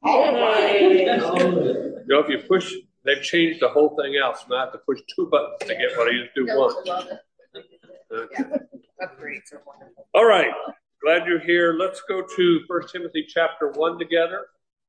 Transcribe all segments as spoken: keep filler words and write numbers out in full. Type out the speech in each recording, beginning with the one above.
All right. You know, if you push, they've changed the whole thing out, so now I have to push two buttons to get what I used to do once. Okay. All right. Glad you're here. Let's go to First Timothy chapter one together.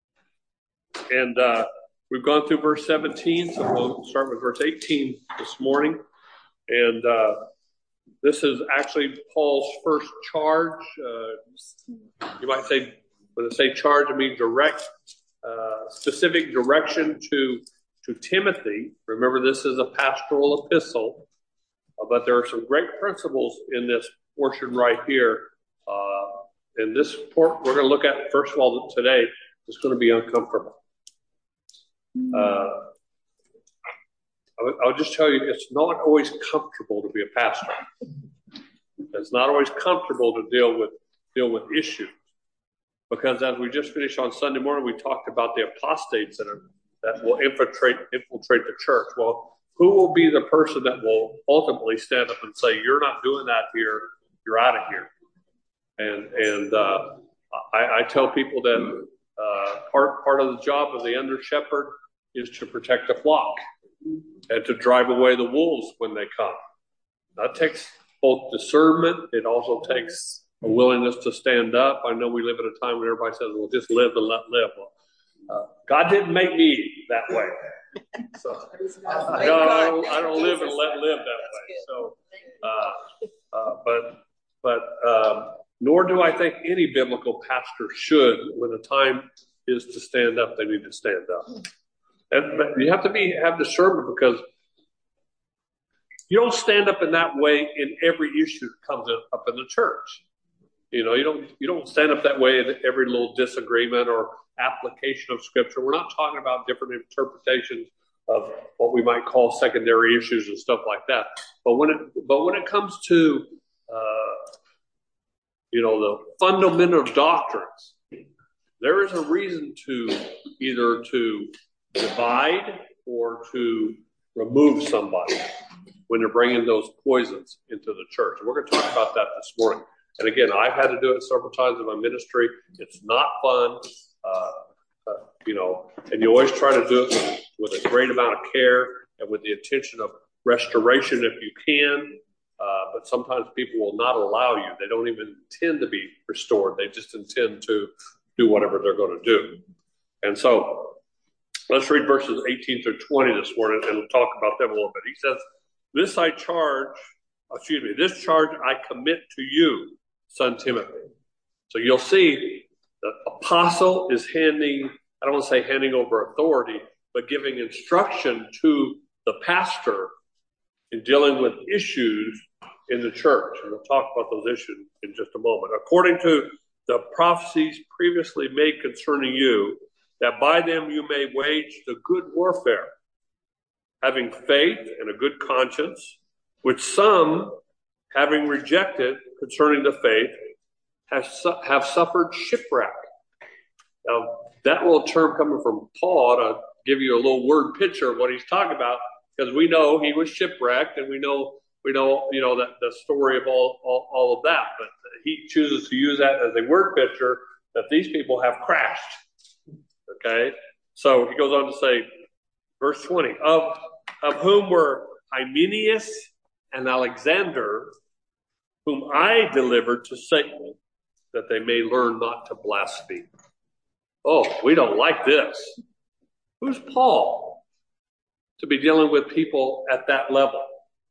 And uh, we've gone through verse seventeen, so we'll start with verse eighteen this morning. And uh, this is actually Paul's first charge. Uh, you might say, when I say charge, I mean direct, uh, specific direction to, to Timothy. Remember, this is a pastoral epistle, uh, but there are some great principles in this portion right here. Uh, and this part we're going to look at, first of all, today is going to be uncomfortable. Uh, I'll, I'll just tell you, it's not always comfortable to be a pastor. It's not always comfortable to deal with deal with issues. Because as we just finished on Sunday morning, we talked about the apostates that are, that will infiltrate infiltrate the church. Well, who will be the person that will ultimately stand up and say, "You're not doing that here. You're out of here"? And and uh, I, I tell people that uh, part part of the job of the under shepherd is to protect the flock and to drive away the wolves when they come. That takes both discernment. It also takes a willingness to stand up. I know we live at a time when everybody says, well, just live and let live. Well, uh, God didn't make me that way. So I don't, I don't live and let live that way. So, uh, uh, but, but, um, nor do I think any biblical pastor should, when the time is to stand up, they need to stand up. And but you have to be, have discernment, because you don't stand up in that way in every issue that comes up in the church. You know, you don't you don't stand up that way in every little disagreement or application of Scripture. We're not talking about different interpretations of what we might call secondary issues and stuff like that. But when it but when it comes to uh, you know the fundamental doctrines, there is a reason to either to divide or to remove somebody when they're bringing those poisons into the church. And we're going to talk about that this morning. And again, I've had to do it several times in my ministry. It's not fun, uh, uh, you know, and you always try to do it with, with a great amount of care and with the intention of restoration if you can. Uh, but sometimes people will not allow you. They don't even intend to be restored. They just intend to do whatever they're going to do. And so let's read verses eighteen through twenty this morning, and we'll talk about them a little bit. He says, this I charge, excuse me, this charge I commit to you, son Timothy. So you'll see the apostle is handing, I don't want to say handing over authority, but giving instruction to the pastor in dealing with issues in the church. And we'll talk about those issues in just a moment. According to the prophecies previously made concerning you, that by them you may wage the good warfare, having faith and a good conscience, which some, having rejected concerning the faith, have, su- have suffered shipwreck. Now, that little term coming from Paul to give you a little word picture of what he's talking about, because we know he was shipwrecked, and we know we know you know that the story of all, all all of that. But he chooses to use that as a word picture that these people have crashed. Okay, so he goes on to say, verse twenty, of of whom were Hymenaeus and Alexander, whom I delivered to Satan, that they may learn not to blaspheme. Oh, we don't like this. Who's Paul to be dealing with people at that level?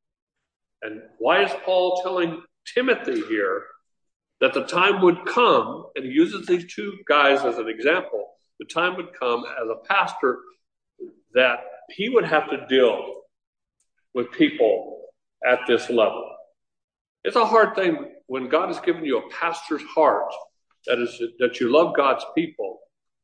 And why is Paul telling Timothy here that the time would come, and he uses these two guys as an example, the time would come as a pastor that he would have to deal with people at this level. It's a hard thing when God has given you a pastor's heart, that is, that you love God's people.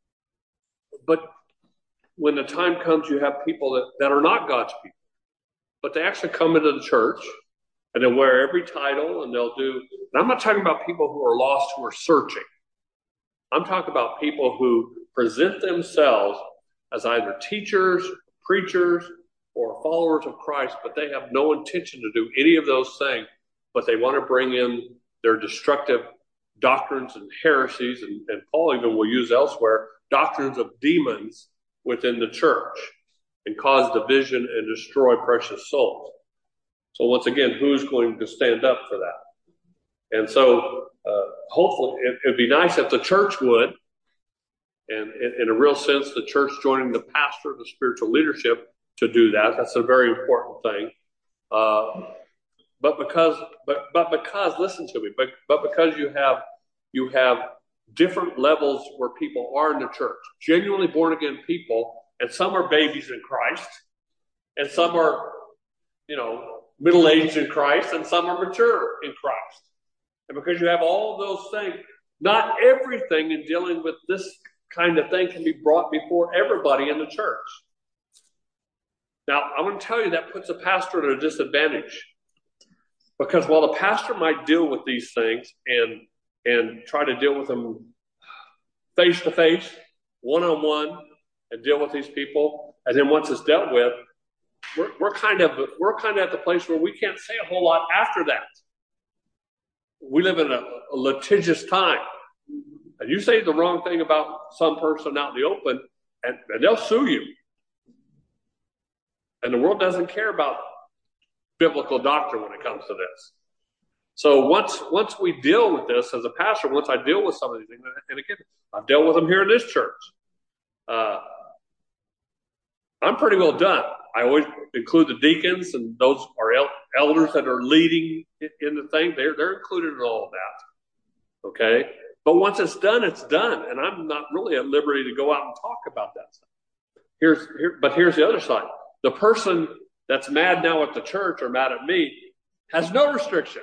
But when the time comes, you have people that, that are not God's people, but they actually come into the church and they'll wear every title, and they'll do, and I'm not talking about people who are lost, who are searching. I'm talking about people who present themselves as either teachers, preachers, or followers of Christ, but they have no intention to do any of those things, but they want to bring in their destructive doctrines and heresies, and, and Paul even will use elsewhere, doctrines of demons within the church and cause division and destroy precious souls. So once again, who's going to stand up for that? And so uh, hopefully it would be nice if the church would, and in, in a real sense, the church joining the pastor, the spiritual leadership, to do that. That's a very important thing. Uh, but because, but but because, listen to me. But but because you have you have different levels where people are in the church, genuinely born again people, and some are babies in Christ, and some are, you know, middle aged in Christ, and some are mature in Christ. And because you have all those things, not everything in dealing with this kind of thing can be brought before everybody in the church. Now, I'm going to tell you that puts a pastor at a disadvantage, because while the pastor might deal with these things and and try to deal with them face to face, one on one, and deal with these people, and then once it's dealt with, we're, we're kind of we're kind of at the place where we can't say a whole lot after that. We live in a, a litigious time. And you say the wrong thing about some person out in the open, and, and they'll sue you. And the world doesn't care about biblical doctrine when it comes to this. So once once we deal with this as a pastor, once I deal with some of these things, and again, I've dealt with them here in this church, uh, I'm pretty well done. I always include the deacons, and those are el- elders that are leading in the thing. They're, they're included in all of that. Okay? But once it's done, it's done. And I'm not really at liberty to go out and talk about that stuff. Here's, here, but here's the other side. The person that's mad now at the church or mad at me has no restriction.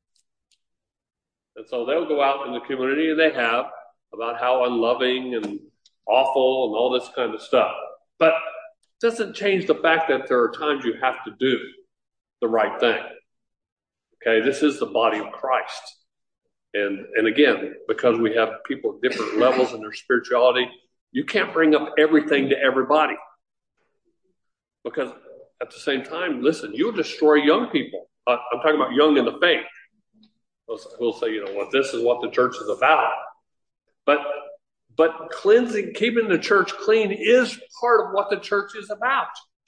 And so they'll go out in the community, and they have, about how unloving and awful and all this kind of stuff. But it doesn't change the fact that there are times you have to do the right thing. Okay, this is the body of Christ. And and again, because we have people at different levels in their spirituality, you can't bring up everything to everybody. Because at the same time, listen, you'll destroy young people. Uh, I'm talking about young in the faith. We'll, we'll say, you know, what well, this is what the church is about. But but cleansing, keeping the church clean is part of what the church is about.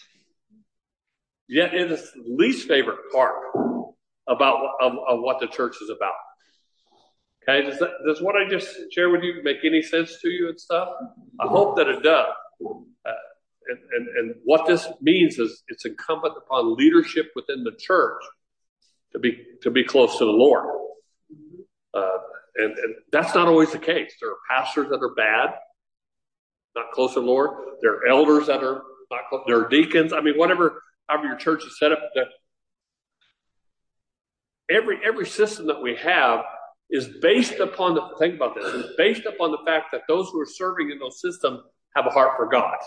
Yet it is the least favorite part about of, of what the church is about. Okay, does, that, does what I just shared with you make any sense to you and stuff? I hope that it does. Uh, and, and, and what this means is it's incumbent upon leadership within the church to be to be close to the Lord. Uh, and, and that's not always the case. There are pastors that are bad, not close to the Lord. There are elders that are not close. There are deacons. I mean, whatever, however your church is set up. That every every system that we have is based upon the, think about this, is based upon the fact that those who are serving in those systems have a heart for God.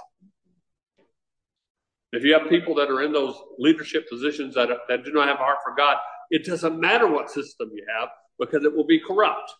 If you have people that are in those leadership positions that, that do not have a heart for God, it doesn't matter what system you have, because it will be corrupt.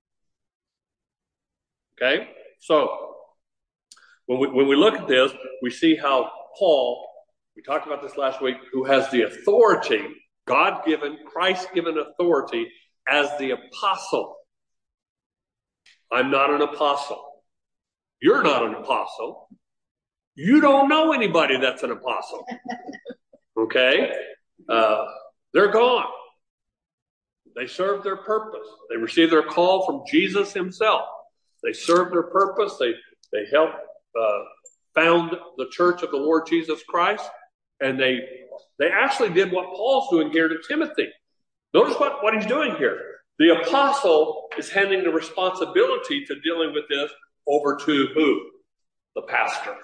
Okay? So, when we, when we look at this, we see how Paul, we talked about this last week, who has the authority, God-given, Christ-given authority as the apostle. I'm not an apostle. You're not an apostle. You don't know anybody that's an apostle. Okay? Uh, they're gone. They served their purpose. They received their call from Jesus himself. They served their purpose. They, they helped uh, found the church of the Lord Jesus Christ. And they, they actually did what Paul's doing here to Timothy. Notice what, what he's doing here. The apostle is handing the responsibility to dealing with this over to who? The pastor.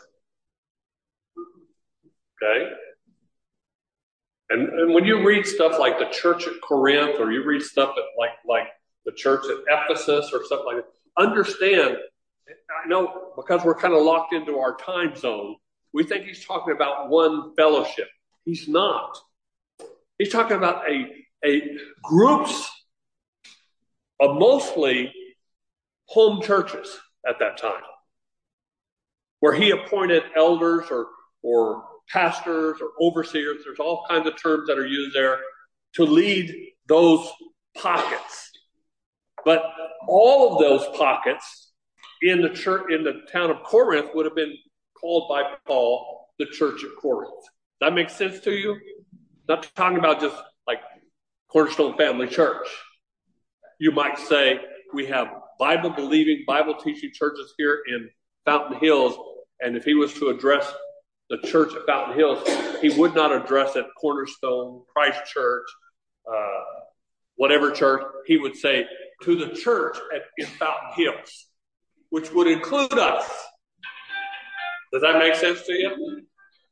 Okay? And, and when you read stuff like the church at Corinth, or you read stuff at like, like the church at Ephesus or something like that, understand, I know because we're kind of locked into our time zone, we think he's talking about one fellowship. He's not. He's talking about a A groups of mostly home churches at that time, where he appointed elders or or pastors or overseers. There's all kinds of terms that are used there to lead those pockets. But all of those pockets in the church, in the town of Corinth, would have been called by Paul the church at Corinth. Does that make sense to you? Not talking about just like Cornerstone Family Church. You might say we have Bible-believing, Bible-teaching churches here in Fountain Hills, and if he was to address the church at Fountain Hills, he would not address it Cornerstone, Christ Church, uh, whatever church. He would say to the church at, in Fountain Hills, which would include us. Does that make sense to you?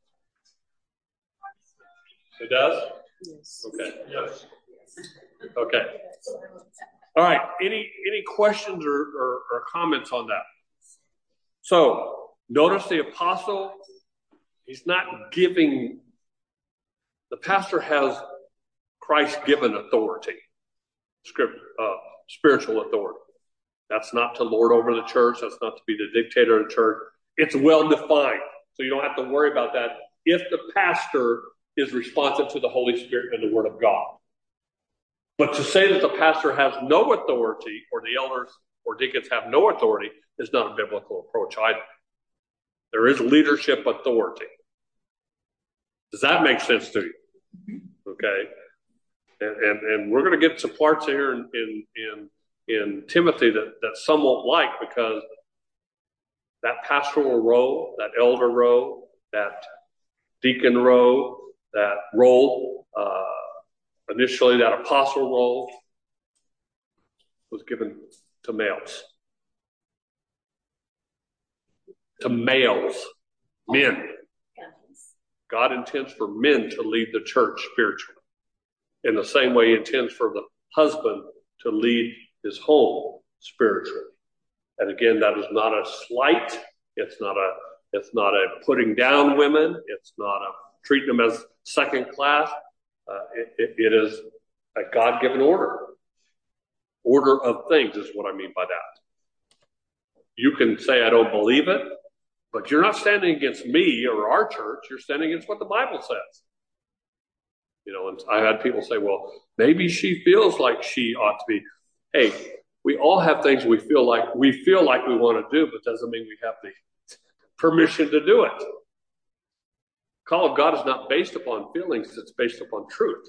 It does? Yes. Okay. Yes. Okay. All right. Any any questions or, or, or comments on that? So notice the apostle, he's not giving, the pastor has Christ-given authority, script, uh, spiritual authority. That's not to lord over the church. That's not to be the dictator of the church. It's well-defined, so you don't have to worry about that if the pastor is responsive to the Holy Spirit and the Word of God. But to say that the pastor has no authority, or the elders or deacons have no authority, is not a biblical approach either. There is leadership authority. Does that make sense to you? Okay. And and, and we're going to get some parts here in in in, in Timothy that, that some won't like, because that pastoral role, that elder role, that deacon role, that role, uh, initially that apostle role, was given to males. To males, men. God intends for men to lead the church spiritually, in the same way he intends for the husband to lead his home spiritually. And again, that is not a slight. It's not a, it's not a putting down women. It's not a treating them as second class. Uh, it, it, it is a God-given order. Order of things is what I mean by that. You can say, I don't believe it, but you're not standing against me or our church. You're standing against what the Bible says. You know, and I had people say, well, maybe she feels like she ought to be. Hey, we all have things we feel like we feel like we want to do, but doesn't mean we have the permission to do it. The call of God is not based upon feelings, it's based upon truth.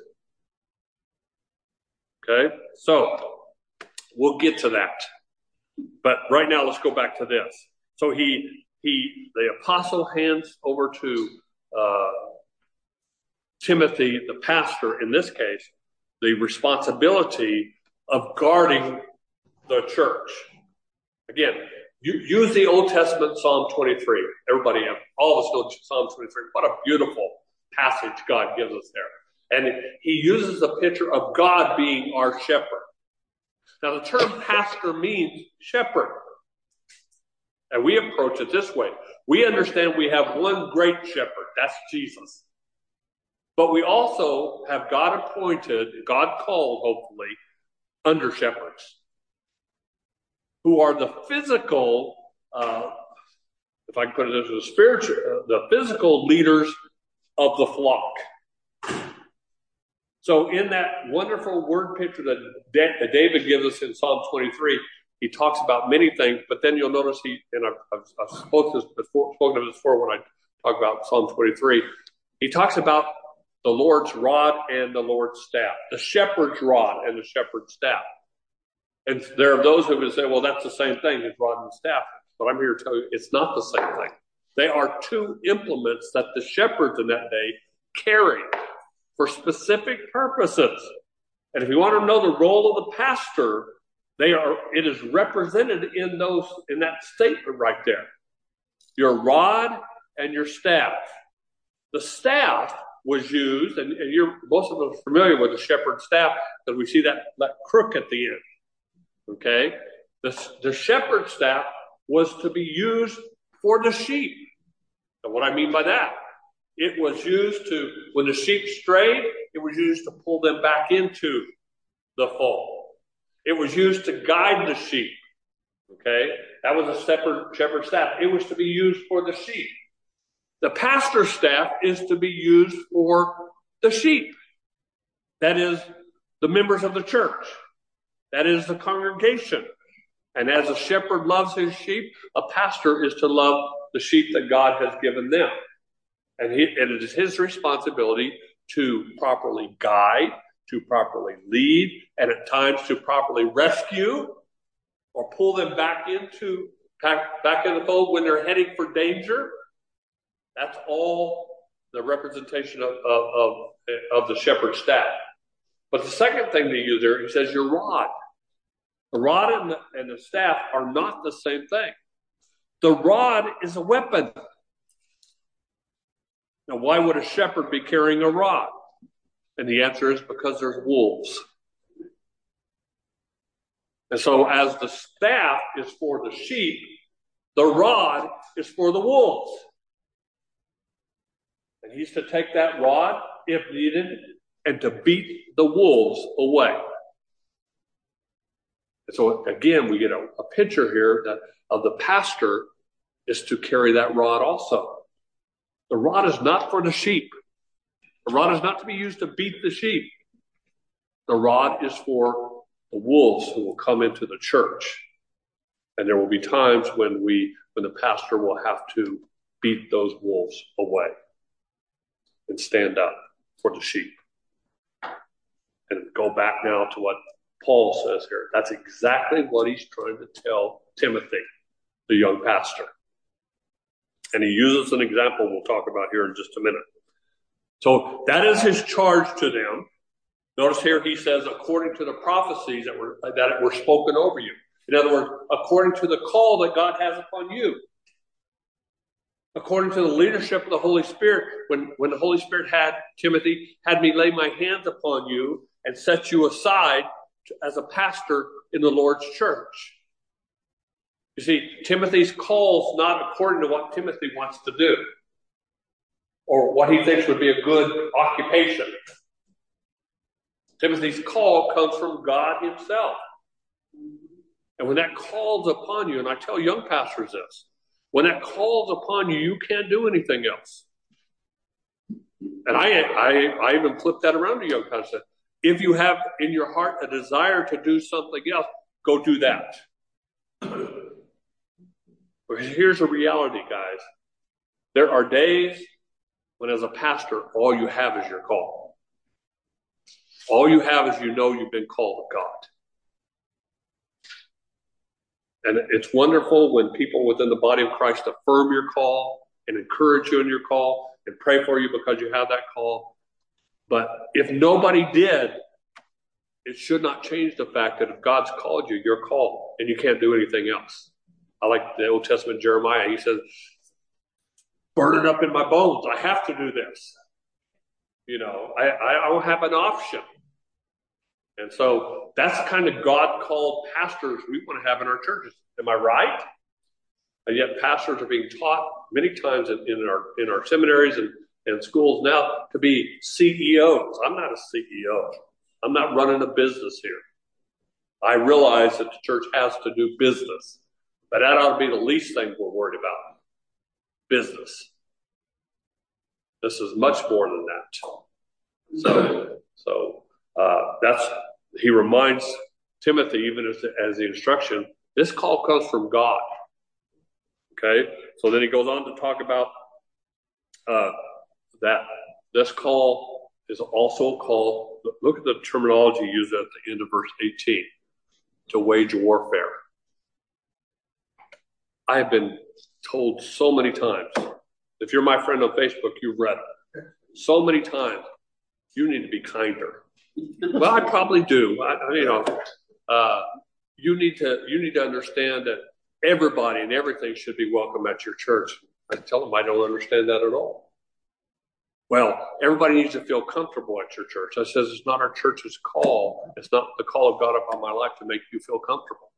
Okay? So, we'll get to that. But right now, let's go back to this. So he, he, the apostle hands over to uh, Timothy, the pastor, in this case, the responsibility of guarding the church. Again, you use the Old Testament Psalm twenty-three. Everybody, all of us know Psalm twenty-three. What a beautiful passage God gives us there. And he uses a picture of God being our shepherd. Now, the term pastor means shepherd. And we approach it this way. We understand we have one great shepherd. That's Jesus. But we also have God appointed, God called, hopefully, under shepherds, who are the physical, uh, if I can put it as a spiritual, uh, the physical leaders of the flock. So in that wonderful word picture that David gives us in Psalm twenty-three, he talks about many things, but then you'll notice he, and I've, I've, I've spoken, this before, spoken of this before when I talk about Psalm twenty-three, he talks about the Lord's rod and the Lord's staff, the shepherd's rod and the shepherd's staff. And there are those who would say, well, that's the same thing, his rod and staff. But I'm here to tell you, it's not the same thing. They are two implements that the shepherds in that day carried for specific purposes. And if you want to know the role of the pastor, they are, it is represented in those, in that statement right there. Your rod and your staff. The staff was used, and, and you're, most of us are familiar with the shepherd's staff, because we see that, that crook at the end. Okay? The, the shepherd's staff was to be used for the sheep. And what I mean by that, it was used to, when the sheep strayed, it was used to pull them back into the fold. It was used to guide the sheep. Okay? That was a shepherd, shepherd's staff. It was to be used for the sheep. The pastor's staff is to be used for the sheep. That is, the members of the church. That is the congregation. And as a shepherd loves his sheep, a pastor is to love the sheep that God has given them. And, he, and it is his responsibility to properly guide, to properly lead, and at times to properly rescue or pull them back into back, back in the fold when they're heading for danger. That's all the representation of, of, of, of the shepherd's staff. But the second thing they use there, he says, your rod. The rod and the, and the staff are not the same thing. The rod is a weapon. Now, why would a shepherd be carrying a rod? And the answer is because there's wolves. And so as the staff is for the sheep, the rod is for the wolves. And he's to take that rod, if needed, and to beat the wolves away. And so again, we get a, a picture here that of the pastor is to carry that rod also. The rod is not for the sheep. The rod is not to be used to beat the sheep. The rod is for the wolves who will come into the church. And there will be times when we, when the pastor will have to beat those wolves away and stand up for the sheep. And go back now to what Paul says here. That's exactly what he's trying to tell Timothy, the young pastor. And he uses an example we'll talk about here in just a minute. So that is his charge to them. Notice here he says, according to the prophecies that were, that were spoken over you. In other words, according to the call that God has upon you. According to the leadership of the Holy Spirit, when, when the Holy Spirit had Timothy, had me lay my hands upon you and set you aside to, as a pastor in the Lord's church. You see, Timothy's call's not according to what Timothy wants to do or what he thinks would be a good occupation. Timothy's call comes from God himself. And when that calls upon you, and I tell young pastors this, when that calls upon you, you can't do anything else. And I, I, I even flip that around to young pastors. If you have in your heart a desire to do something else, go do that. Because here's the reality, guys. There are days when as a pastor, all you have is your call. All you have is you know you've been called of God. And it's wonderful when people within the body of Christ affirm your call and encourage you in your call and pray for you because you have that call. But if nobody did, it should not change the fact that if God's called you, you're called and you can't do anything else. I like the Old Testament Jeremiah. He says, burn it up in my bones. I have to do this. You know, I, I don't have an option. And so that's the kind of God-called pastors we want to have in our churches. Am I right? And yet pastors are being taught many times in, in our in our seminaries and, and schools now to be C E Os. I'm not a C E O. I'm not running a business here. I realize that the church has to do business. But that ought to be the least thing we're worried about. Business. This is much more than that. So, so uh, that's he reminds Timothy, even as, as the instruction, this call comes from God. Okay? So then he goes on to talk about uh, that this call is also called, look at the terminology used at the end of verse eighteen, to wage warfare. I have been told so many times, if you're my friend on Facebook, you've read it. So many times, you need to be kinder. Well, I probably do. I, you know, uh, you need to you need to understand that everybody and everything should be welcome at your church. I tell them I don't understand that at all. Well, everybody needs to feel comfortable at your church. I says it's not our church's call. It's not the call of God upon my life to make you feel comfortable.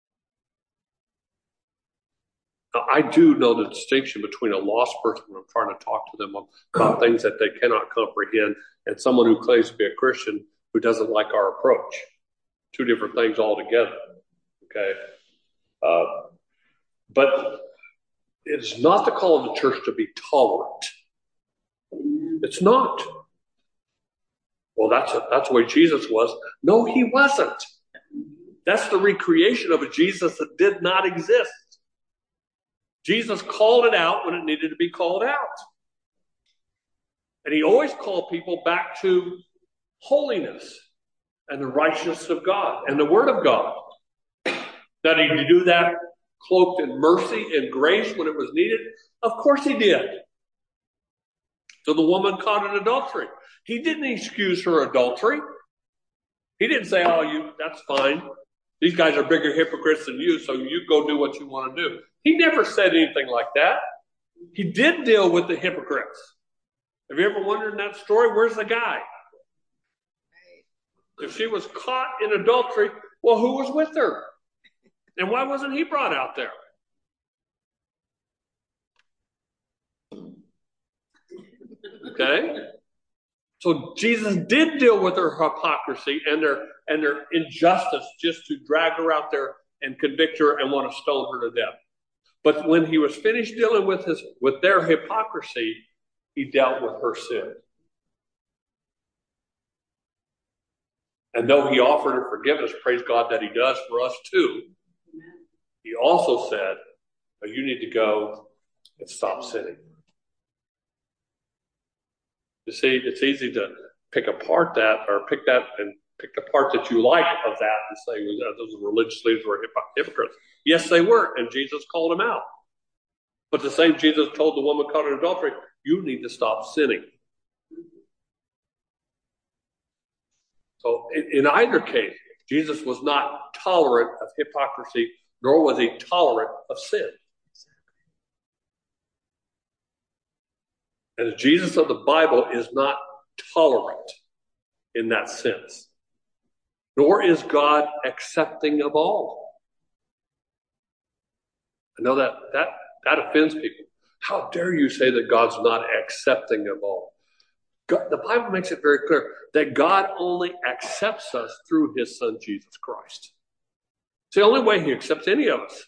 Now, I do know the distinction between a lost person when I'm trying to talk to them about things that they cannot comprehend and someone who claims to be a Christian who doesn't like our approach. Two different things altogether. Okay? Uh, but it's not the call of the church to be tolerant. It's not. Well, that's, a, that's the way Jesus was. No, he wasn't. That's the recreation of a Jesus that did not exist. Jesus called it out when it needed to be called out. And he always called people back to holiness and the righteousness of God and the Word of God. Now, did he do that cloaked in mercy and grace when it was needed? Of course he did. So the woman caught in adultery, he didn't excuse her adultery. He didn't say, oh, you, that's fine. These guys are bigger hypocrites than you, so you go do what you want to do. He never said anything like that. He did deal with the hypocrites. Have you ever wondered in that story, where's the guy? If she was caught in adultery, well, who was with her? And why wasn't he brought out there? Okay? So Jesus did deal with their hypocrisy and their and their injustice just to drag her out there and convict her and want to stone her to death. But when he was finished dealing with his with their hypocrisy, he dealt with her sin. And though he offered her forgiveness, praise God that he does for us too, he also said, oh, you need to go and stop sinning. You see, it's easy to pick apart that or pick that and pick the part that you like of that and say, well, those religious leaders were hypocrites. Yes, they were, and Jesus called them out. But the same Jesus told the woman caught in adultery, you need to stop sinning. So in, in either case, Jesus was not tolerant of hypocrisy, nor was he tolerant of sin. And the Jesus of the Bible is not tolerant in that sense. Nor is God accepting of all. I know that that, that offends people. How dare you say that God's not accepting of all? God, the Bible makes it very clear that God only accepts us through his Son, Jesus Christ. It's the only way he accepts any of us.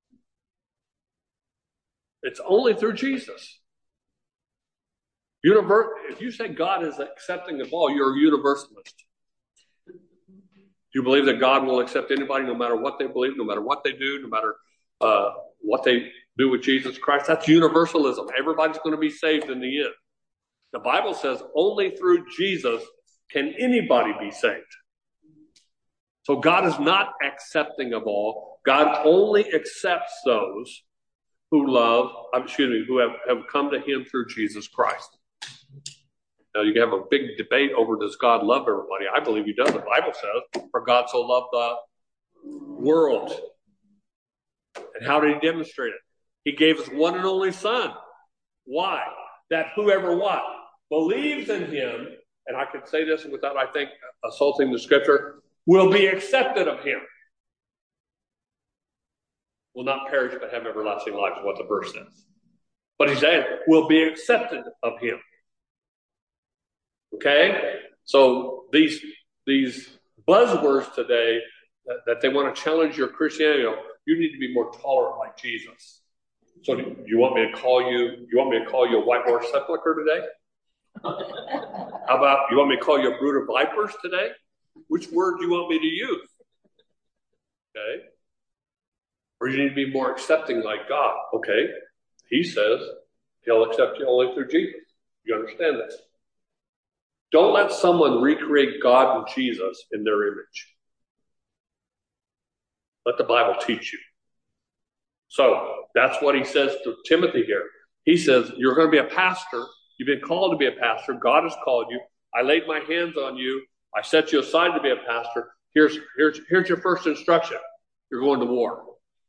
It's only through Jesus. Univer- if you say God is accepting of all, you're a universalist. You believe that God will accept anybody no matter what they believe, no matter what they do, no matter uh, what they do with Jesus Christ. That's universalism. Everybody's going to be saved in the end. The Bible says only through Jesus can anybody be saved. So God is not accepting of all. God only accepts those who love, excuse me, who have, have come to him through Jesus Christ. Now, you can have a big debate over does God love everybody. I believe he does. The Bible says, for God so loved the world. And how did he demonstrate it? He gave his one and only Son. Why? That whoever what? Believes in him, and I can say this without, I think, assaulting the scripture, will be accepted of him. Will not perish but have everlasting life is what the verse says. But he's saying, will be accepted of him. Okay? So these these buzzwords today that, that they want to challenge your Christianity, you need to be more tolerant like Jesus. So do you want me to call you, you want me to call you a white horse sepulcher today? How about, you want me to call you a brood of vipers today? Which word do you want me to use? Okay? Or you need to be more accepting like God. Okay? He says he'll accept you only through Jesus. You understand this? Don't let someone recreate God and Jesus in their image. Let the Bible teach you. So that's what he says to Timothy here. He says, you're going to be a pastor. You've been called to be a pastor. God has called you. I laid my hands on you. I set you aside to be a pastor. Here's, here's, here's your first instruction. You're going to war.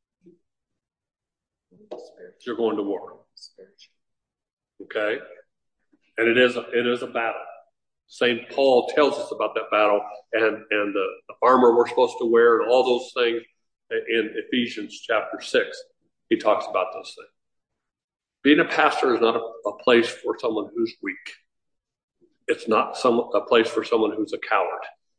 You're going to war. Okay? And it is a, it is a battle. Saint Paul tells us about that battle and, and the, the armor we're supposed to wear and all those things in Ephesians chapter six. He talks about those things. Being a pastor is not a, a place for someone who's weak. It's not some a place for someone who's a coward.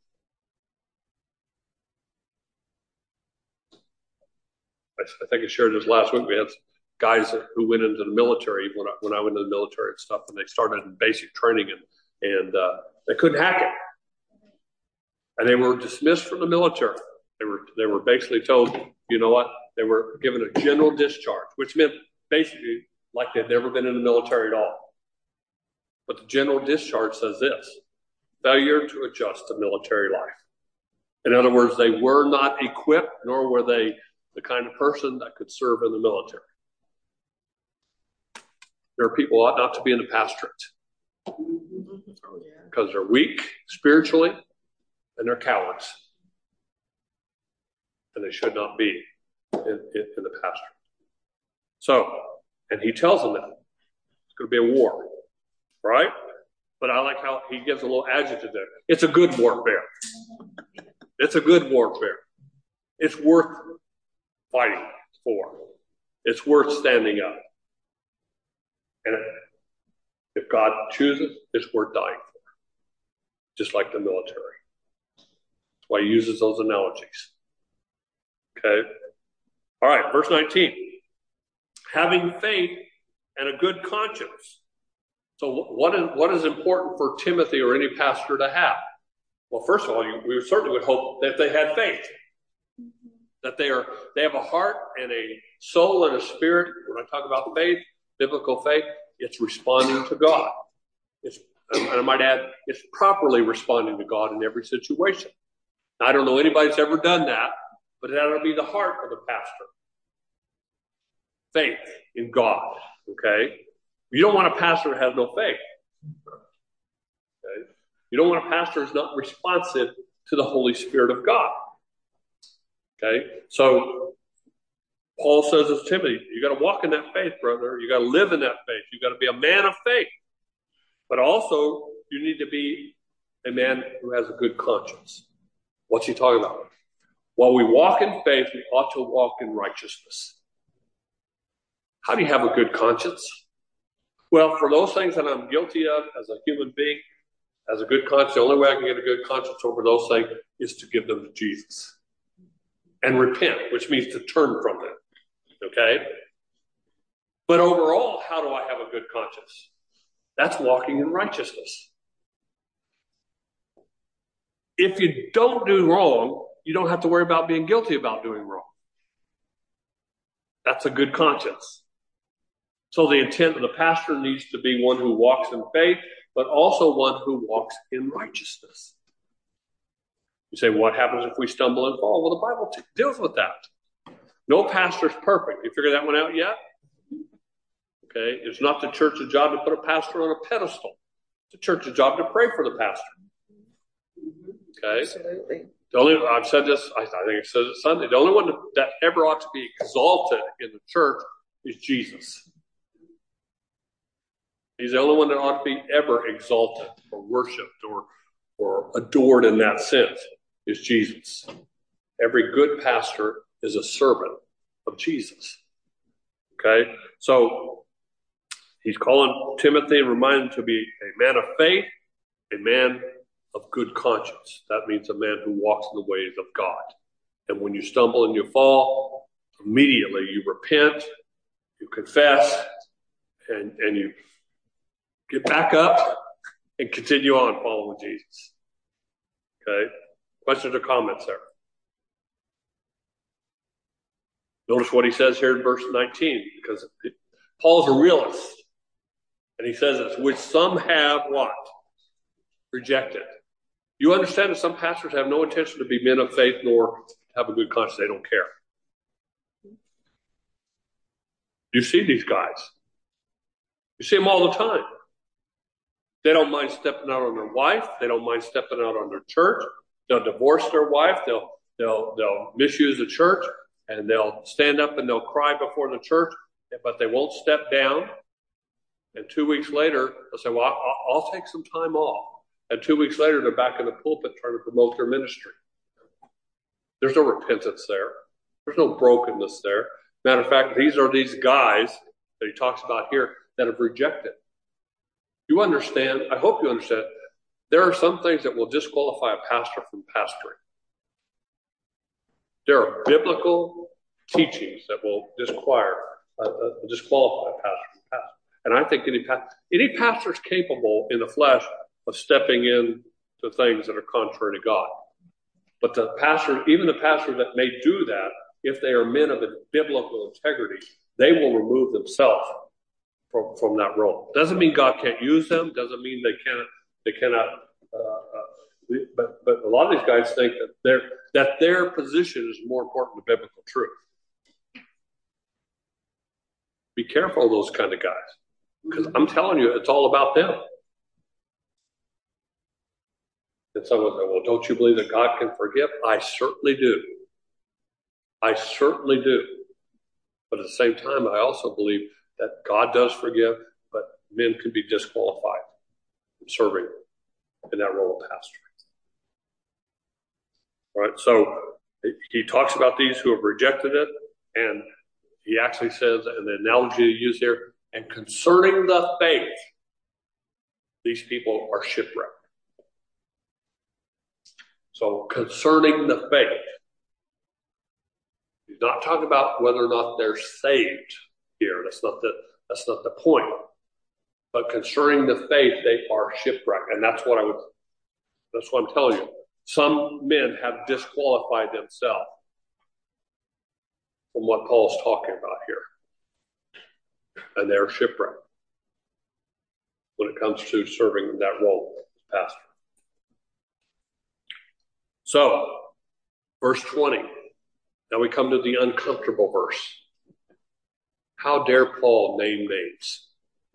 I, I think I shared this last week. We had guys who went into the military when I, when I went into the military and stuff, and they started in basic training, and and uh, they couldn't hack it, and they were dismissed from the military. They were they were basically told, you know what? They were given a general discharge, which meant basically like they'd never been in the military at all. But the general discharge says this: failure to adjust to military life. In other words, they were not equipped, nor were they the kind of person that could serve in the military. There are people who ought not to be in the pastorate because they're weak spiritually and they're cowards. And they should not be in, in, in the pastorate. So, and he tells them that it's going to be a war, right? But I like how he gives a little adjective there. It's a good warfare. It's a good warfare. It's worth fighting for. It's worth standing up. And if God chooses, it's worth dying for. Just like the military. That's why he uses those analogies. Okay? All right, verse nineteen. Having faith and a good conscience. So what is, what is important for Timothy or any pastor to have? Well, first of all, you, we certainly would hope that they had faith. That they are they have a heart and a soul and a spirit. When I talk about faith, biblical faith, it's responding to God. It's, and I might add, it's properly responding to God in every situation. Now, I don't know anybody's ever done that, but that ought to be the heart of the pastor. Faith in God, okay? You don't want a pastor that has no faith. Okay? You don't want a pastor who's not responsive to the Holy Spirit of God. Okay? So, Paul says to Timothy, you got to walk in that faith, brother. You got to live in that faith. You got to be a man of faith. But also, you need to be a man who has a good conscience. What's he talking about? While we walk in faith, we ought to walk in righteousness. How do you have a good conscience? Well, for those things that I'm guilty of as a human being, as a good conscience, the only way I can get a good conscience over those things is to give them to Jesus. And repent, which means to turn from them. Okay? But overall, how do I have a good conscience? That's walking in righteousness. If you don't do wrong, you don't have to worry about being guilty about doing wrong. That's a good conscience. So the intent of the pastor needs to be one who walks in faith, but also one who walks in righteousness. You say, what happens if we stumble and fall? Well, the Bible t- deals with that. No pastor's perfect. You figure that one out yet? Okay, it's not the church's job to put a pastor on a pedestal. It's the church's job to pray for the pastor. Okay? Absolutely. The only, I've said this, I, I think it says it Sunday, the only one that ever ought to be exalted in the church is Jesus. He's the only one that ought to be ever exalted or worshipped or, or adored in that sense is Jesus. Every good pastor is a servant of Jesus. Okay? So he's calling Timothy and reminding him to be a man of faith, a man of good conscience. That means a man who walks in the ways of God. And when you stumble and you fall, immediately you repent, you confess, and, and you get back up and continue on following Jesus. Okay? Questions or comments there? Notice what he says here in verse nineteen, because it, Paul's a realist. And he says this, which some have what? Rejected. You understand that some pastors have no intention to be men of faith nor have a good conscience. They don't care. You see these guys. You see them all the time. They don't mind stepping out on their wife. They don't mind stepping out on their church. They'll divorce their wife. They'll they'll they'll misuse the church, and they'll stand up and they'll cry before the church, but they won't step down. And two weeks later, they'll say, "Well, I'll, I'll take some time off." And two weeks later, they're back in the pulpit trying to promote their ministry. There's no repentance there. There's no brokenness there. Matter of fact, these are these guys that he talks about here that have rejected. You understand, I hope you understand, there are some things that will disqualify a pastor from pastoring. There are biblical teachings that will disqualify, uh, uh, disqualify a pastor from pastoring. And I think any, any pastor is capable in the flesh of stepping in to things that are contrary to God. But the pastor, even the pastors that may do that, if they are men of a biblical integrity, they will remove themselves from, from that role. Doesn't mean God can't use them. Doesn't mean they cannot. They cannot. Uh, uh, but but a lot of these guys think that their that their position is more important than biblical truth. Be careful of those kind of guys, because I'm telling you, it's all about them. And someone said, well, don't you believe that God can forgive? I certainly do. I certainly do. But at the same time, I also believe that God does forgive, but men can be disqualified from serving in that role of pastor. All right, so he talks about these who have rejected it, and he actually says, and the analogy he used here, and concerning the faith, these people are shipwrecked. So concerning the faith, he's not talking about whether or not they're saved here. That's not the that's not the point. But concerning the faith, they are shipwrecked, and that's what I would. That's what I'm telling you. Some men have disqualified themselves from what Paul's talking about here, and they're shipwrecked when it comes to serving in that role as pastor. So, verse twenty. Now we come to the uncomfortable verse. How dare Paul name names?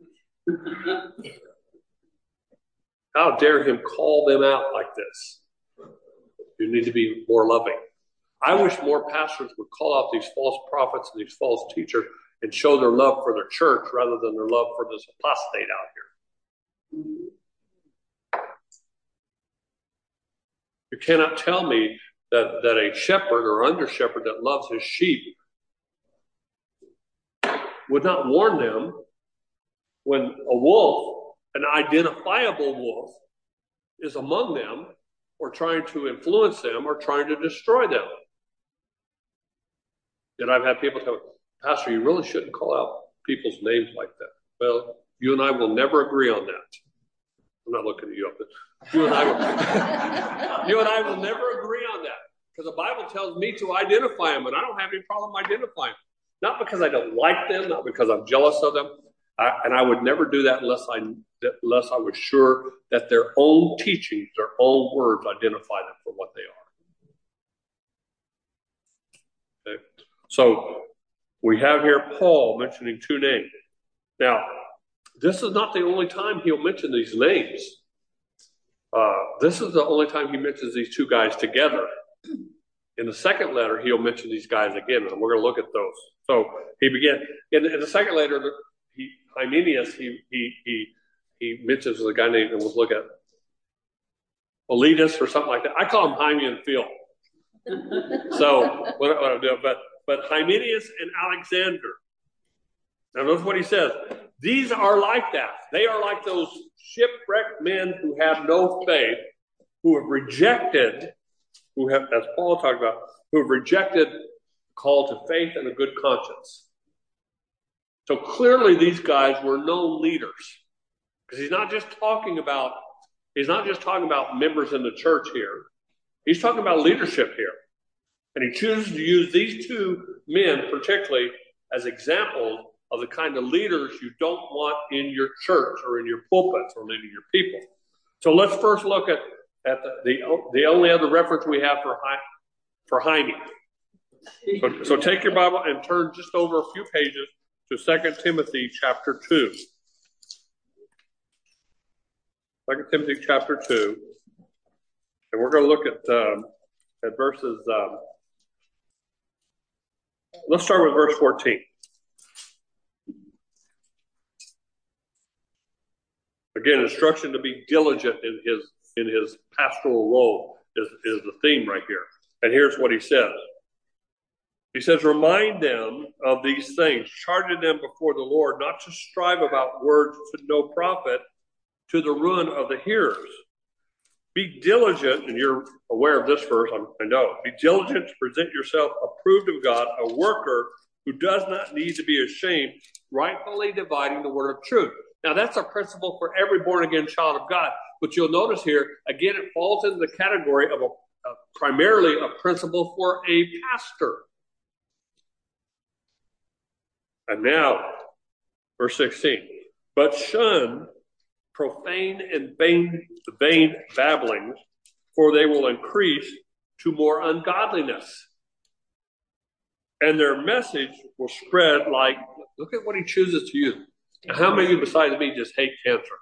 How dare him call them out like this? You need to be more loving. I wish more pastors would call out these false prophets and these false teachers and show their love for their church rather than their love for this apostate out here. You cannot tell me that, that a shepherd or under shepherd that loves his sheep would not warn them when a wolf, an identifiable wolf, is among them or trying to influence them or trying to destroy them. And I've had people tell me, Pastor, you really shouldn't call out people's names like that. Well, you and I will never agree on that. I'm not looking at you up there. You and I will, you and I will never agree on that, because the Bible tells me to identify them, and I don't have any problem identifying them. Not because I don't like them, not because I'm jealous of them, I, and I would never do that unless I unless I was sure that their own teachings, their own words, identify them for what they are. Okay? So we have here Paul mentioning two names. Now, this is not the only time he'll mention these names. Uh, this is the only time he mentions these two guys together. In the second letter, he'll mention these guys again, and we're going to look at those. So he began in, in the second letter. He, Hymenaeus, he he he he mentions a guy named, and we'll look at Miletus or something like that. I call him Jaime and Phil. So what, what I'm doing, but but Hymenaeus and Alexander. Now notice what he says. These are like that. They are like those shipwrecked men who have no faith, who have rejected, who have, as Paul talked about, who have rejected the call to faith and a good conscience. So clearly these guys were known leaders, because he's not just talking about, he's not just talking about members in the church here. He's talking about leadership here. And he chooses to use these two men particularly as examples of the kind of leaders you don't want in your church or in your pulpits or leading your people. So let's first look at, at the, the the only other reference we have for for Jaime. So, so take your Bible and turn just over a few pages to Second Timothy chapter two. Second Timothy chapter two. And we're going to look at, um, at verses, um, let's start with verse fourteen. Again, instruction to be diligent in his in his pastoral role is, is the theme right here. And here's what he says. He says, remind them of these things, charging them before the Lord, not to strive about words to no profit, to the ruin of the hearers. Be diligent, and you're aware of this verse, I know. Be diligent to present yourself approved of God, a worker who does not need to be ashamed, rightfully dividing the word of truth. Now, that's a principle for every born-again child of God. But you'll notice here, again, it falls into the category of a, uh, primarily a principle for a pastor. And now, verse sixteen, but shun profane and vain, vain babblings, for they will increase to more ungodliness. And their message will spread like, look at what he chooses to use. How many of you besides me just hate cancer?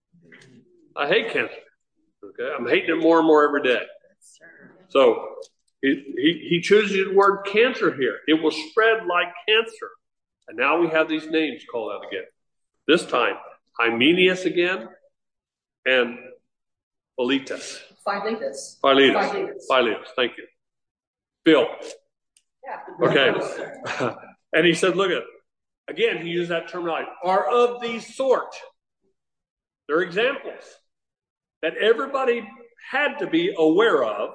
I hate cancer. Okay, I'm hating it more and more every day. So he, he, he chooses the word cancer here. It will spread like cancer. And now we have these names called out again. This time, Hymenaeus again and Philetus. Philetus. Philetus. Philetus. Philetus. Thank you. Bill. Yeah. Okay. And he said, look at it. Again, he used that terminology. Are of these sort. They're examples that everybody had to be aware of.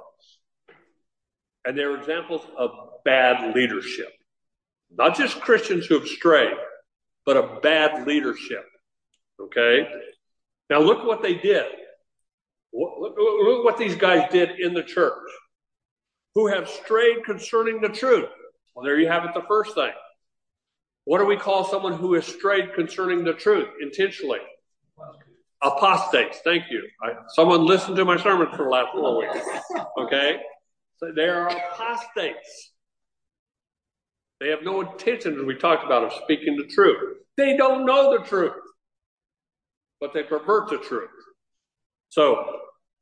And they're examples of bad leadership. Not just Christians who have strayed, but of bad leadership. Okay? Now look what they did. Look, look, look what these guys did in the church. Who have strayed concerning the truth. Well, there you have it, the first thing. What do we call someone who has strayed concerning the truth intentionally? Apostates. Thank you. I, someone listened to my sermon for the last four weeks. Okay? So they are apostates. They have no intention, as we talked about, of speaking the truth. They don't know the truth, but they pervert the truth. So,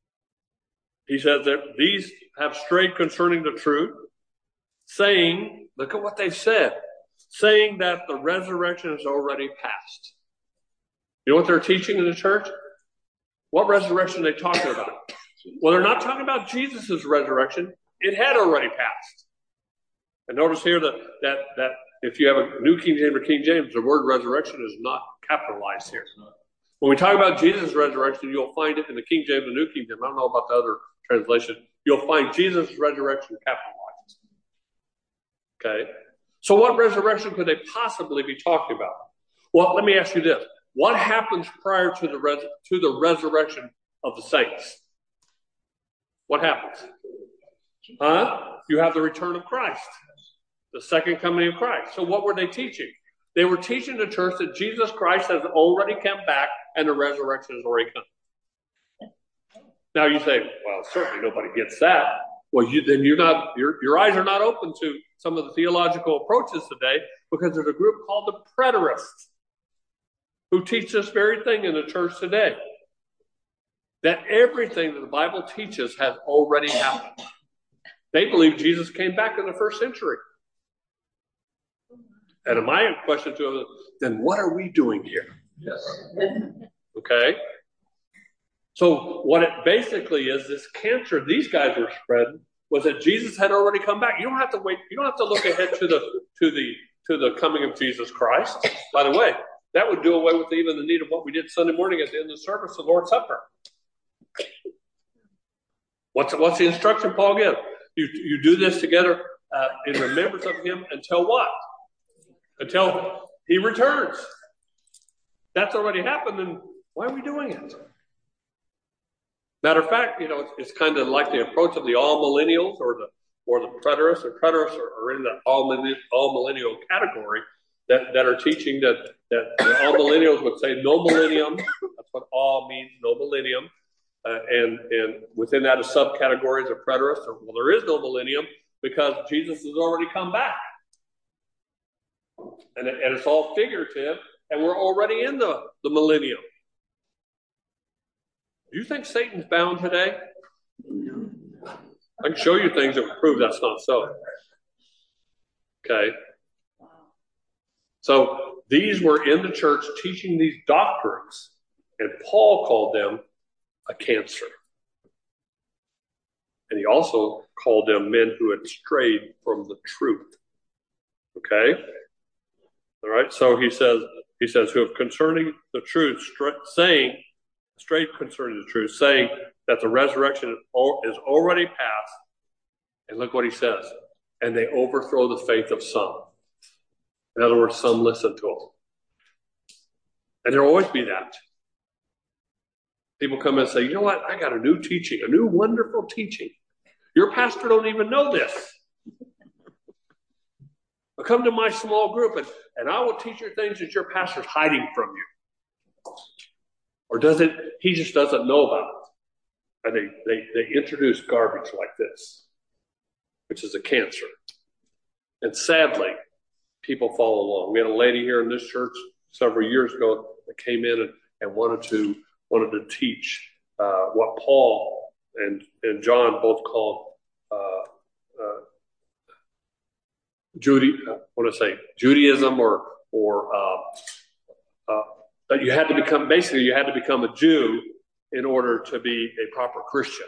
he says that these have strayed concerning the truth, saying, look at what they've said, saying that the resurrection is already past. You know what they're teaching in the church? What resurrection are they talking about? Well, they're not talking about Jesus' resurrection. It had already passed. And notice here that, that, that if you have a New King James or King James, the word resurrection is not capitalized here. When we talk about Jesus' resurrection, you'll find it in the King James and New King James. I don't know about the other translation. You'll find Jesus' resurrection capitalized. Okay? So what resurrection could they possibly be talking about? Well, let me ask you this. What happens prior to the res- to the resurrection of the saints? What happens? Huh? You have the return of Christ. The second coming of Christ. So what were they teaching? They were teaching the church that Jesus Christ has already come back and the resurrection has already come. Now you say, well, certainly nobody gets that. Well, you, then you're not, your, your eyes are not open to some of the theological approaches today, because there's a group called the preterists who teach this very thing in the church today. That everything that the Bible teaches has already happened. They believe Jesus came back in the first century. And my question to them, then what are we doing here? Yes. Okay? So what it basically is, this cancer these guys were spreading was that Jesus had already come back. You don't have to wait. You don't have to look ahead to the to the to the coming of Jesus Christ. By the way, that would do away with even the need of what we did Sunday morning at the end of the service, the Lord's Supper. What's what's the instruction Paul gives? You you do this together uh, in remembrance of him until what? Until he returns. That's already happened, and why are we doing it? Matter of fact, you know, it's, it's kind of like the approach of the all millennials or the or the preterists. The preterists are, are in the all all millennial category that, that are teaching that that the all millennials would say no millennium. That's what all means, no millennium. Uh, and and within that, a subcategories of preterists. Well, there is no millennium because Jesus has already come back. And, it, and it's all figurative, and we're already in the, the millennium. Do you think Satan's bound today? I can show you things that prove that's not so. Okay. So these were in the church teaching these doctrines, and Paul called them a cancer. And he also called them men who had strayed from the truth. Okay? All right, so he says, he says, who have concerning the truth, stra- saying, straight concerning the truth, saying that the resurrection is already past. And look what he says. And they overthrow the faith of some. In other words, some listen to them. And there will always be that. People come and say, you know what, I got a new teaching, a new wonderful teaching. Your pastor don't even know this. But come to my small group, and, and I will teach you things that your pastor's hiding from you. Or does it? He just doesn't know about it. And they, they, they introduce garbage like this, which is a cancer. And sadly, people follow along. We had a lady here in this church several years ago that came in and, and wanted to wanted to teach uh, what Paul and, and John both called uh, uh, Judy, I want to say Judaism, or or uh, uh, that you had to become, basically you had to become a Jew in order to be a proper Christian.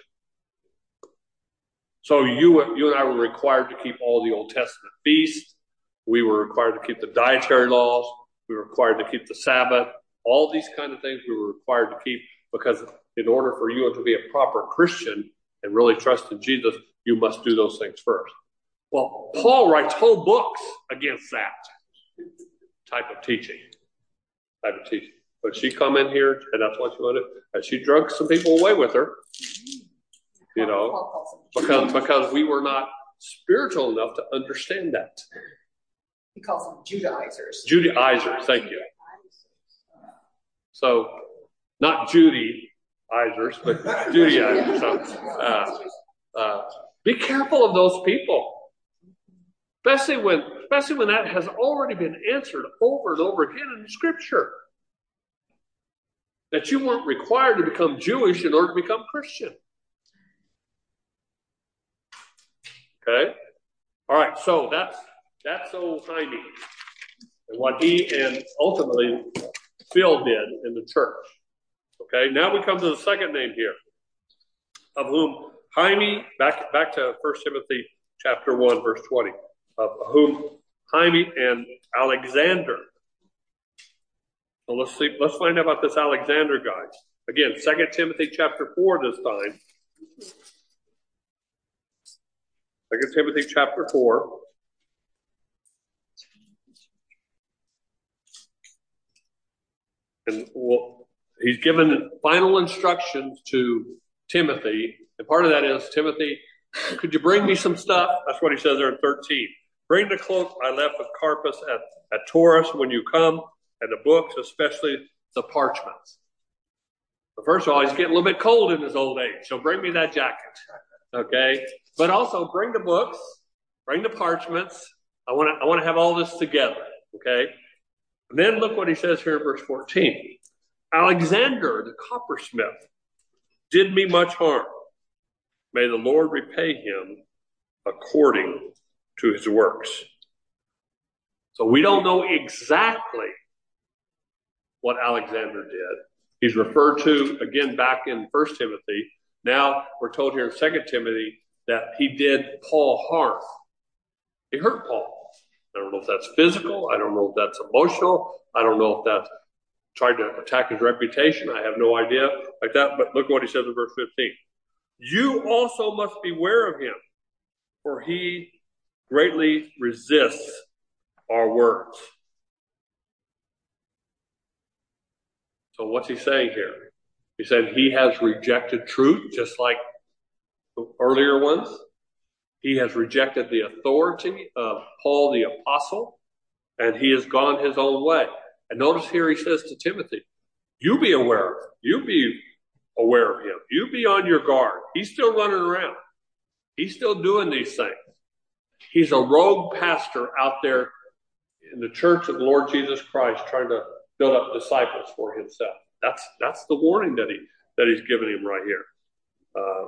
So you you and I were required to keep all the Old Testament feasts. We were required to keep the dietary laws. We were required to keep the Sabbath. All these kind of things we were required to keep, because in order for you to be a proper Christian and really trust in Jesus, you must do those things first. Well, Paul writes whole books against that type of teaching. Type of teaching. But she come in here, and that's what she wanted, and she drug some people away with her. You know, because because we were not spiritual enough to understand that. He calls them Judaizers. Judaizers, thank you. So, not Judaizers, but Judaizers. So, uh, uh, be careful of those people, especially when, especially when that has already been answered over and over again in the Scripture. That you weren't required to become Jewish in order to become Christian. Okay? All right, so that's that's old Jaime and what he and ultimately Phil did in the church. Okay, now we come to the second name here, of whom Jaime, back back to First Timothy chapter one, verse twenty, of whom Jaime and Alexander. So let's see, let's find out about this Alexander guy. Again, Second Timothy chapter four this time. Second Timothy chapter four. And we'll, he's given final instructions to Timothy. And part of that is, Timothy, could you bring me some stuff? That's what he says there in thirteen. Bring the cloak I left with Carpus at, at Taurus when you come, and the books, especially the parchments. But first of all, he's getting a little bit cold in his old age, so bring me that jacket. Okay? But also bring the books, bring the parchments. I want to I want to have all this together. Okay? And then look what he says here in verse fourteen. Alexander, the coppersmith, did me much harm. May the Lord repay him according to his works. So we don't know exactly what Alexander did. He's referred to, again, back in First Timothy. Now we're told here in Second Timothy that he did Paul harm. He hurt Paul. I don't know if that's physical. I don't know if that's emotional. I don't know if that's trying to attack his reputation. I have no idea like that. But look what he says in verse fifteen. You also must beware of him, for he greatly resists our words. So what's he saying here? He said he has rejected truth, just like the earlier ones. He has rejected the authority of Paul the apostle, and he has gone his own way. And notice here he says to Timothy, you be aware of him. You be aware of him. You be on your guard. He's still running around. He's still doing these things. He's a rogue pastor out there in the church of the Lord Jesus Christ trying to build up disciples for himself. That's that's the warning that he that he's given him right here. Uh,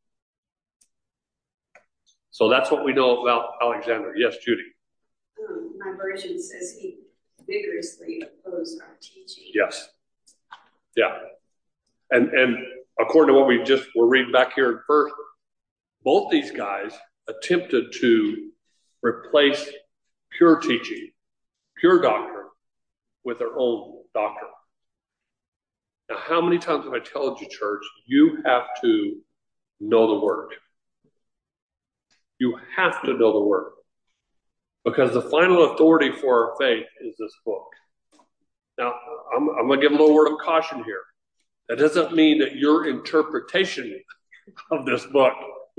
so that's what we know about Alexander. Yes, Judy. Um, my version says he vigorously opposed our teaching. Yes. Yeah. And and according to what we just were reading back here in first, both these guys attempted to replace pure teaching, pure doctrine, with their own doctrine. Now, how many times have I told you, church, you have to know the Word. You have to know the Word. Because the final authority for our faith is this book. Now, I'm, I'm going to give a little word of caution here. That doesn't mean that your interpretation of this book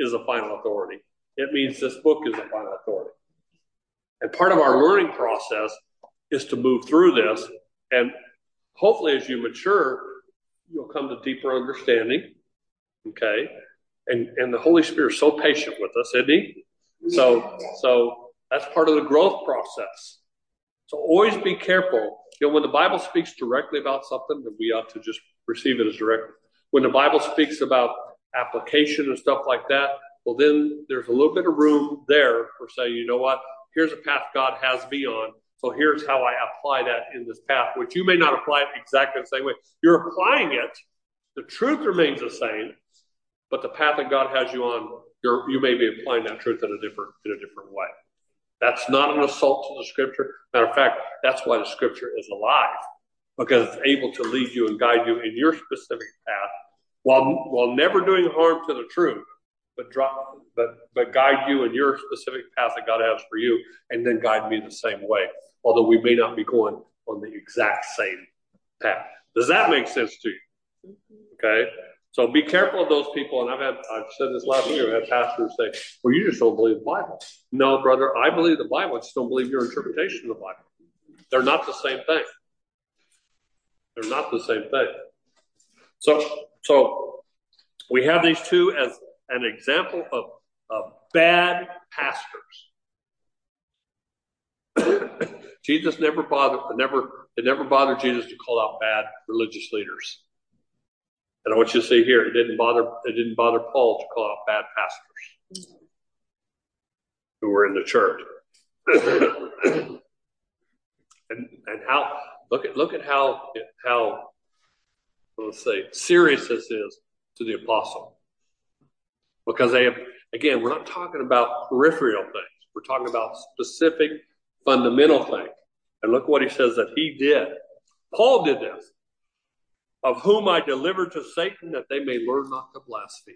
is a final authority. It means this book is a final authority. And part of our learning process is to move through this. And hopefully as you mature, you'll come to deeper understanding. Okay? And and the Holy Spirit is so patient with us, isn't he? So, so that's part of the growth process. So always be careful. You know, when the Bible speaks directly about something, then we ought to just receive it as directly. When the Bible speaks about application and stuff like that, well, then there's a little bit of room there for saying, you know what, here's a path God has me on, so here's how I apply that in this path, which you may not apply it exactly the same way. You're applying it. The truth remains the same, but the path that God has you on, you're, you may be applying that truth in a different in a different way. That's not an assault to the Scripture. Matter of fact, that's why the Scripture is alive, because it's able to lead you and guide you in your specific path, while while never doing harm to the truth, but drop, but but guide you in your specific path that God has for you, and then guide me the same way, although we may not be going on the exact same path. Does that make sense to you? Okay. So be careful of those people. And I've had, I've said this last year, I've had pastors say, well, you just don't believe the Bible. No, brother, I believe the Bible. I just don't believe your interpretation of the Bible. They're not the same thing. They're not the same thing. So, so we have these two as an example of, of bad pastors. Jesus never bothered, never, it never bothered Jesus to call out bad religious leaders. And I want you to see here, it didn't bother it didn't bother Paul to call out bad pastors who were in the church. and and how look at look at how how let's say serious this is to the apostle. Because they have, again, we're not talking about peripheral things. We're talking about specific fundamental things. And look what he says that he did. Paul did this. Of whom I delivered to Satan, that they may learn not to blaspheme.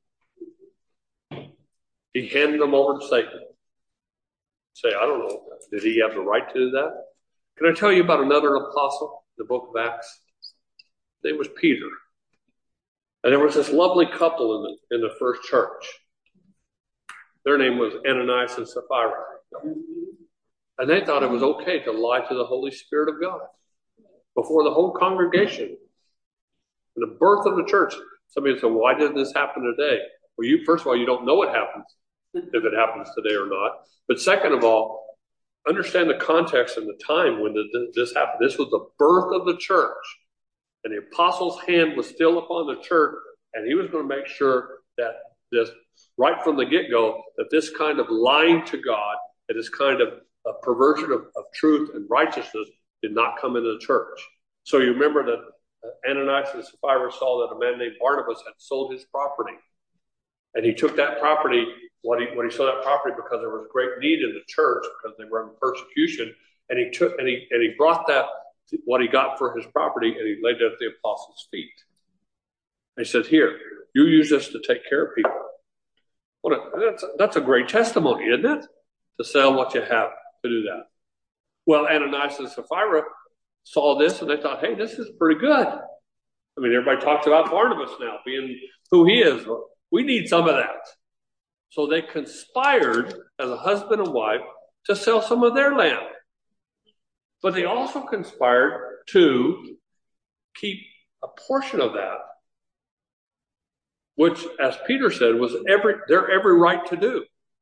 He handed them over to Satan. Say, I don't know, did he have the right to do that? Can I tell you about another apostle in the book of Acts? His name was Peter. And there was this lovely couple in the, in the first church. Their name was Ananias and Sapphira. And they thought it was okay to lie to the Holy Spirit of God before the whole congregation. In the birth of the church, somebody said, why did this happen today? Well, you first of all, you don't know what happens, if it happens today or not. But second of all, understand the context and the time when the, this happened. This was the birth of the church. And the apostle's hand was still upon the church, and he was going to make sure that this, right from the get-go, that this kind of lying to God, that this kind of a perversion of, of truth and righteousness did not come into the church. So you remember that Ananias and Sapphira saw that a man named Barnabas had sold his property. And he took that property, when he, when he sold that property, because there was great need in the church, because they were in persecution, and he took and he and he brought that, what he got for his property, and he laid it at the apostles' feet. And he said, here, you use this to take care of people. What a, that's, a, that's a great testimony, isn't it? To sell what you have, to do that. Well, Ananias and Sapphira saw this and they thought, hey, this is pretty good. I mean, everybody talks about Barnabas now being who he is. We need some of that. So they conspired as a husband and wife to sell some of their land. But they also conspired to keep a portion of that, which, as Peter said, was every their every right to do.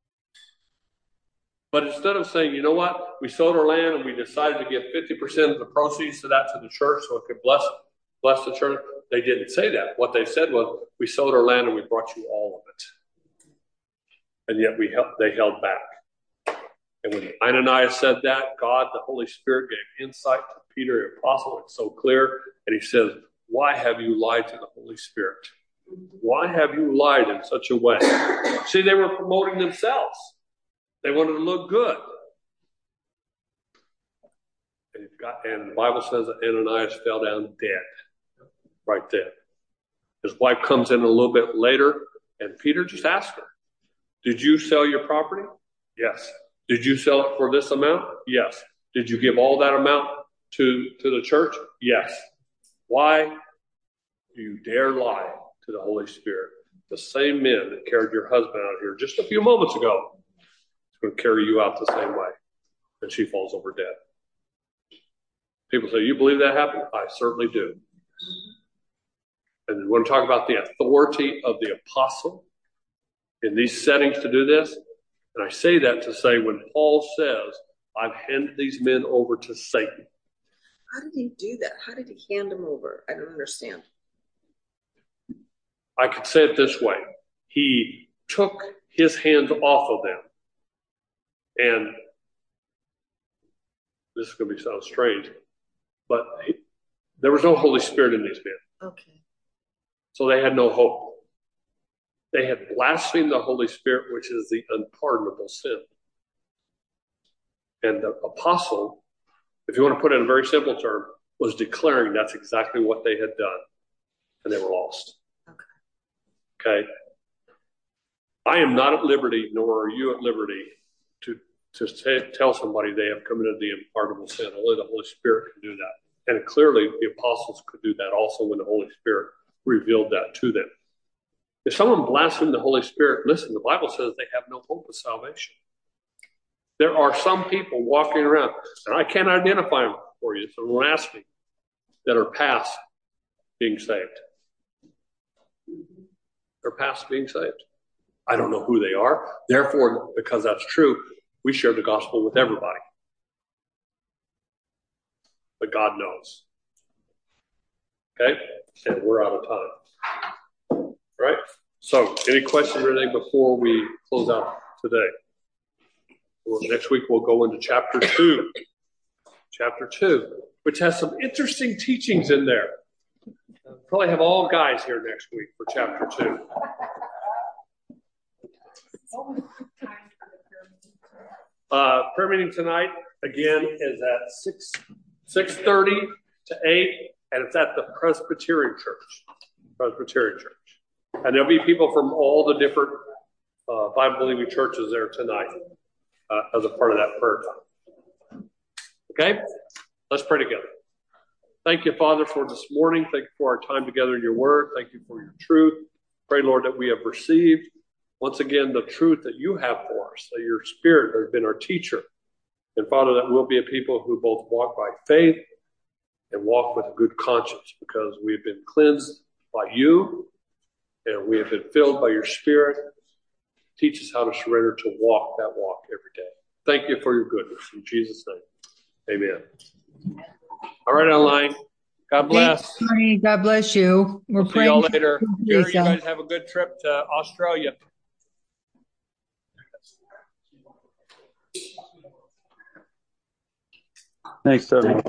But instead of saying, you know what, we sold our land and we decided to give fifty percent of the proceeds to that to the church so it could bless, bless the church, they didn't say that. What they said was, we sold our land and we brought you all of it. And yet we held, they held back. And when Ananias said that, God, the Holy Spirit, gave insight to Peter, the apostle. It's so clear. And he says, why have you lied to the Holy Spirit? Why have you lied in such a way? See, they were promoting themselves. They wanted to look good. And, it got, and the Bible says that Ananias fell down dead right there. His wife comes in a little bit later, and Peter just asked her, did you sell your property? Yes. Did you sell it for this amount? Yes. Did you give all that amount to, to the church? Yes. Why do you dare lie to the Holy Spirit? The same men that carried your husband out here just a few moments ago is going to carry you out the same way. And she falls over dead. People say, you believe that happened? I certainly do. And we want to talk about the authority of the apostle in these settings to do this. And I say that to say when Paul says, I've handed these men over to Satan. How did he do that? How did he hand them over? I don't understand. I could say it this way. He took his hands off of them. And this is going to be sound strange, but he, there was no Holy Spirit in these men. Okay. So they had no hope. They had blasphemed the Holy Spirit, which is the unpardonable sin. And the apostle, if you want to put it in a very simple term, was declaring that's exactly what they had done. And they were lost. Okay. Okay. I am not at liberty, nor are you at liberty, to, to say, tell somebody they have committed the unpardonable sin. Only the Holy Spirit can do that. And clearly, the apostles could do that also when the Holy Spirit revealed that to them. If someone blasphemed the Holy Spirit, listen, the Bible says they have no hope of salvation. There are some people walking around, and I can't identify them for you, so don't ask me, that are past being saved. They're past being saved. I don't know who they are. Therefore, because that's true, we share the gospel with everybody. But God knows. Okay? And we're out of time. All right? So, any questions or anything before we close out today? Well, next week we'll go into chapter two. Chapter two, which has some interesting teachings in there. We'll probably have all guys here next week for chapter two. Uh, prayer meeting tonight, again, is at six, six thirty to eight, and it's at the Presbyterian Church. Presbyterian Church. And there'll be people from all the different uh, Bible-believing churches there tonight uh, as a part of that prayer time. Okay? Let's pray together. Thank you, Father, for this morning. Thank you for our time together in your word. Thank you for your truth. Pray, Lord, that we have received, once again, the truth that you have for us, that your Spirit has been our teacher. And, Father, that we'll be a people who both walk by faith and walk with a good conscience, because we have been cleansed by you and we have been filled by your Spirit. Teach us how to surrender to walk that walk every day. Thank you for your goodness. In Jesus' name, amen. All right, online. God bless. Thanks, Tony. God bless you. We're We'll see praying y'all later. Jerry, you Lisa. guys have a good trip to Australia. Thanks, Tony.